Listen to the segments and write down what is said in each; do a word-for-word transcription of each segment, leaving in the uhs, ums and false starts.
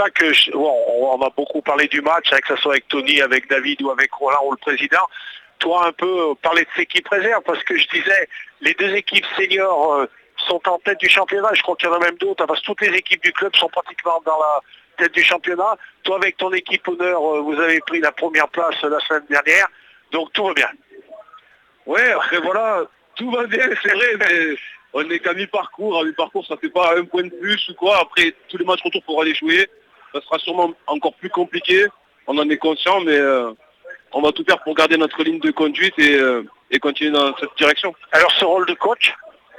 ça que je, bon, on a beaucoup parlé du match, que ce soit avec Tony, avec David ou avec Roland ou le président. Toi, un peu parler de cette équipe réserve, parce que je disais, les deux équipes seniors euh, sont en tête du championnat. Je crois qu'il y en a même d'autres, parce que toutes les équipes du club sont pratiquement dans la tête du championnat. Toi, avec ton équipe honneur, euh, vous avez pris la première place la semaine dernière, donc tout va bien. Ouais, après voilà, tout va bien, c'est vrai, mais on est qu'à mi-parcours. À mi-parcours, ça fait pas un point de plus ou quoi. Après, tous les matchs retour pour aller jouer, ça sera sûrement encore plus compliqué. On en est conscient, mais euh, on va tout faire pour garder notre ligne de conduite et, euh, et continuer dans cette direction. Alors, ce rôle de coach,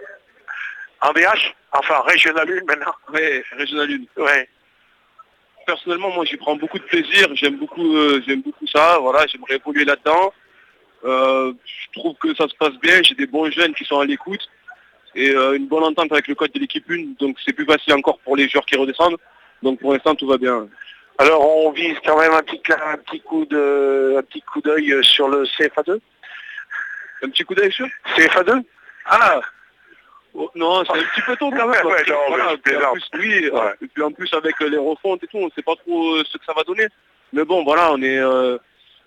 en D H, enfin Régional un maintenant. Oui, Régional un. Ouais. Personnellement, moi, j'y prends beaucoup de plaisir. J'aime beaucoup, euh, j'aime beaucoup ça. Voilà, j'aimerais évoluer là-dedans. Euh, je trouve que ça se passe bien. J'ai des bons jeunes qui sont à l'écoute et euh, une bonne entente avec le coach de l'équipe un. Donc, c'est plus facile encore pour les joueurs qui redescendent. Donc, pour l'instant, tout va bien. Alors, on vise quand même un petit, un petit coup de, un petit coup d'œil sur le C F A deux. Un petit coup d'œil sur C F A deux. Ah. Oh, non, c'est un petit peu tôt quand même. Ouais, non, voilà, mais en plus, oui, ouais. Et puis en plus avec les refontes et tout, on ne sait pas trop ce que ça va donner. Mais bon, voilà, on est, euh,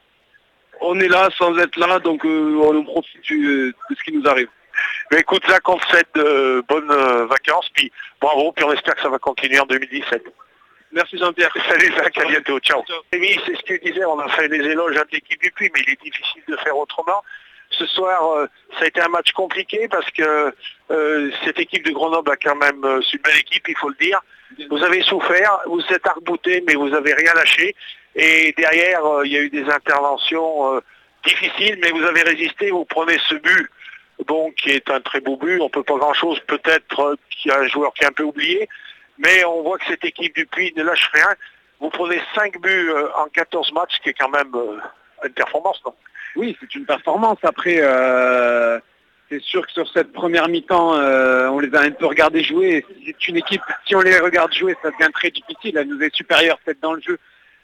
on est là sans être là, donc euh, on profite du, de ce qui nous arrive. Mais écoute, là, qu'on te souhaite de bonnes euh, vacances, puis bravo, puis on espère que ça va continuer en deux mille dix-sept. Merci Jean-Pierre. Salut Jacques, à bientôt, ciao. Oui, c'est ce que je disais, on a fait des éloges à l'équipe du Puy, mais il est difficile de faire autrement. Ce soir, euh, ça a été un match compliqué parce que euh, cette équipe de Grenoble a quand même, euh, c'est une belle équipe, il faut le dire. Vous avez souffert, vous êtes arc-bouté, mais vous n'avez rien lâché. Et derrière, euh, il y a eu des interventions euh, difficiles, mais vous avez résisté, vous prenez ce but, bon, qui est un très beau but. On ne peut pas grand-chose, peut-être euh, qu'il y a un joueur qui est un peu oublié, mais on voit que cette équipe du Puy ne lâche rien. Vous prenez cinq buts euh, en quatorze matchs, ce qui est quand même euh, une performance, non? Oui, c'est une performance. Après, euh, c'est sûr que sur cette première mi-temps, euh, on les a un peu regardés jouer. C'est une équipe, si on les regarde jouer, ça devient très difficile. Elle nous est supérieure peut-être dans le jeu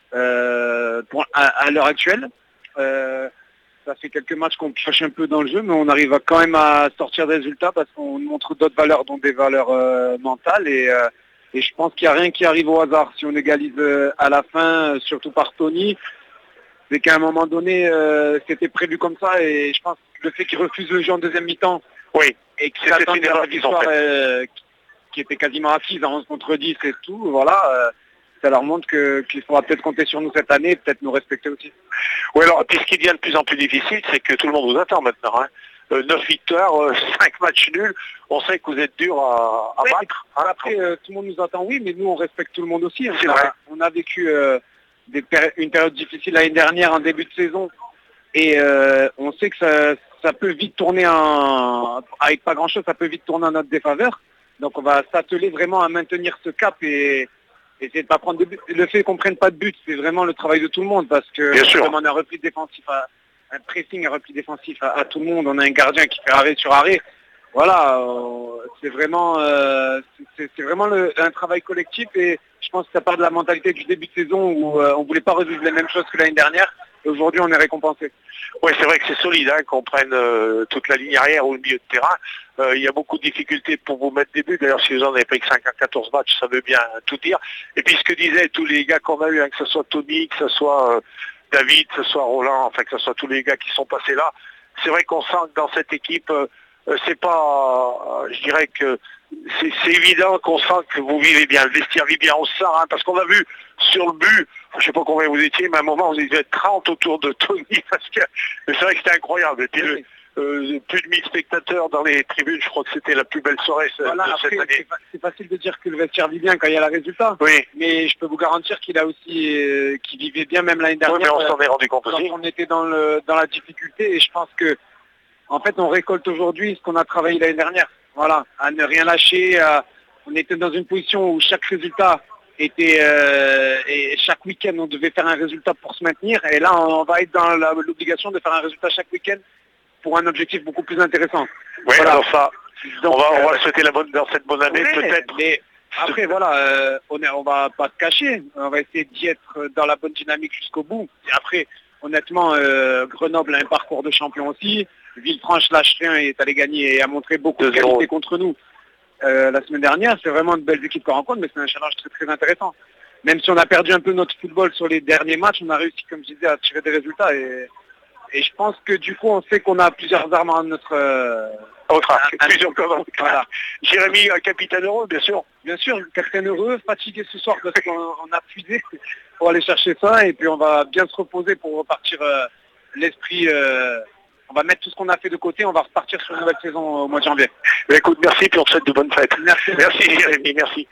euh, pour, à, à l'heure actuelle. Euh, ça fait quelques matchs qu'on pioche un peu dans le jeu, mais on arrive quand même à sortir des résultats parce qu'on montre d'autres valeurs, dont des valeurs euh, mentales. Et, euh, et je pense qu'il n'y a rien qui arrive au hasard. Si on égalise euh, à la fin, surtout par Tony, c'est qu'à un moment donné, euh, c'était prévu comme ça, et je pense que le fait qu'ils refusent le jeu en deuxième mi-temps, oui, et qu'ils attendent une erreur victoire euh, qui était quasiment acquise à onze contre dix et tout, voilà, euh, ça leur montre que, qu'il faudra peut-être compter sur nous cette année et peut-être nous respecter aussi. Oui, alors, puis ce qui devient de plus en plus difficile, c'est que tout le monde vous attend maintenant. Hein. Euh, neuf victoires, euh, cinq matchs nuls, on sait que vous êtes dur à, à ouais, battre. Hein. Après, euh, tout le monde nous attend, oui, mais nous, on respecte tout le monde aussi. Hein. C'est on, vrai. a, on a vécu... Euh, Des péri- une période difficile l'année dernière en début de saison et euh, on sait que ça, ça peut vite tourner en, avec pas grand chose, ça peut vite tourner en notre défaveur. Donc on va s'atteler vraiment à maintenir ce cap et essayer de pas prendre de but. Le fait qu'on prenne pas de but, c'est vraiment le travail de tout le monde parce que on demande un repli défensif, à, un pressing, un repli défensif à, à tout le monde. On a un gardien qui fait arrêt sur arrêt. Voilà, euh, c'est vraiment, euh, c'est, c'est vraiment le, un travail collectif et je pense que ça part de la mentalité du début de saison où euh, on ne voulait pas résoudre les mêmes choses que l'année dernière et aujourd'hui on est récompensé. Oui, c'est vrai que c'est solide hein, qu'on prenne euh, toute la ligne arrière ou le milieu de terrain. Euh, il y a beaucoup de difficultés pour vous mettre des buts. D'ailleurs, si vous en avez pris que cinq à quatorze matchs, ça veut bien tout dire. Et puis ce que disaient tous les gars qu'on a eu, hein, que ce soit Tony, que ce soit euh, David, que ce soit Roland, enfin que ce soit tous les gars qui sont passés là, c'est vrai qu'on sent que dans cette équipe, euh, Euh, c'est pas, euh, je dirais que c'est, c'est évident qu'on sent que vous vivez bien, le vestiaire vit bien, on sent, hein, parce qu'on a vu sur le but, je sais pas combien vous étiez, mais à un moment vous étiez trente autour de Tony, parce que c'est vrai que c'était incroyable. Et puis, le, euh, plus de mille spectateurs dans les tribunes, je crois que c'était la plus belle soirée voilà, de après, cette année. C'est, c'est facile de dire que le vestiaire vit bien quand il y a le résultat, oui. Mais je peux vous garantir qu'il a aussi, euh, qu'il vivait bien même l'année dernière. Oui, mais on s'en est rendu compte quand aussi. on était dans, le, dans la difficulté et je pense que en fait, on récolte aujourd'hui ce qu'on a travaillé l'année dernière. Voilà, à ne rien lâcher. À... On était dans une position où chaque résultat était... Euh... Et chaque week-end, on devait faire un résultat pour se maintenir. Et là, on va être dans la... l'obligation de faire un résultat chaque week-end pour un objectif beaucoup plus intéressant. Oui, voilà. alors ça, Donc, on va, on va euh... souhaiter la bonne, dans cette bonne année, ouais, peut-être. Mais après, voilà, euh, on ne on va pas se cacher. On va essayer d'y être dans la bonne dynamique jusqu'au bout. Et après, honnêtement, euh, Grenoble a un parcours de champion aussi. Villefranche lâche rien et est allé gagner et a montré beaucoup de qualité contre nous euh, la semaine dernière. C'est vraiment de belles équipes qu'on rencontre, mais c'est un challenge très très intéressant. même si on a perdu un peu notre football sur les derniers matchs, on a réussi, comme je disais, à tirer des résultats. Et, et je pense que du coup, on sait qu'on a plusieurs armes à notre... Euh, Autre arc, un, plusieurs commandes. Voilà. Jérémy, un capitaine heureux, bien sûr. Bien sûr, capitaine heureux, fatigué ce soir parce qu'on on a puisé pour aller chercher ça. Et puis on va bien se reposer pour repartir euh, l'esprit... Euh, on va mettre tout ce qu'on a fait de côté, on va repartir sur une nouvelle saison au mois de janvier. Mais écoute, merci, puis on te souhaite de bonnes fêtes. Merci. Merci Jérémy, merci.